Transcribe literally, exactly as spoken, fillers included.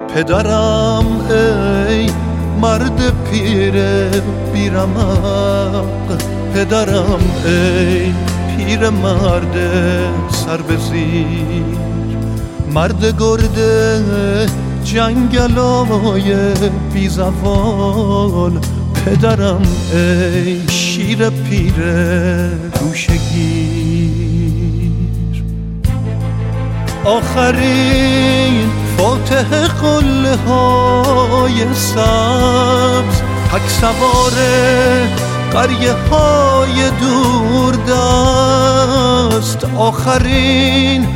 پدرم ای مرد پیر بیرمق، پدرم ای پیر مرد سر به زیر، مرد گرده جنگلای بی زوال، پدرم ای شیر پیر گوشگیر. آخرین فاتح قله های سبز، تک سوار قریه های دور دست، آخرین